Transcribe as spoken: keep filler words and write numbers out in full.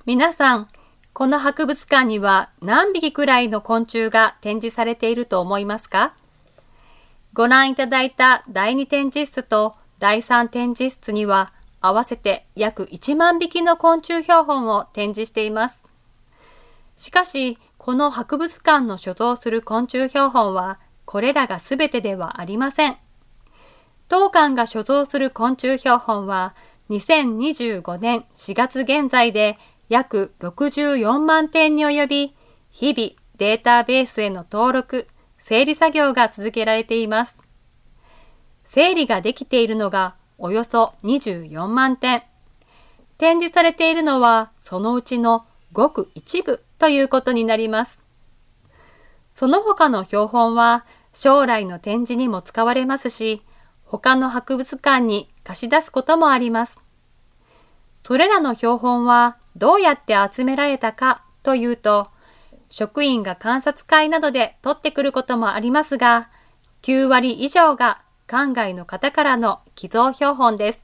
皆さん、この博物館には何匹くらいの昆虫が展示されていると思いますか？ご覧いただいただいに展示室とだいさん展示室には合わせて約いちまんびきの昆虫標本を展示しています。しかし、この博物館の所蔵する昆虫標本はこれらがすべてではありません。当館が所蔵する昆虫標本はにせんにじゅうごねんしがつ現在で約ろくじゅうよんまんてんに及び、日々データベースへの登録、整理作業が続けられています。整理ができているのがおよそにじゅうよんまんてん。展示されているのはそのうちのごく一部ということになります。その他の標本は将来の展示にも使われますし、他の博物館に貸し出すこともあります。それらの標本はどうやって集められたかというと、職員が観察会などで取ってくることもありますが、きゅうわり以上が館外の方からの寄贈標本です。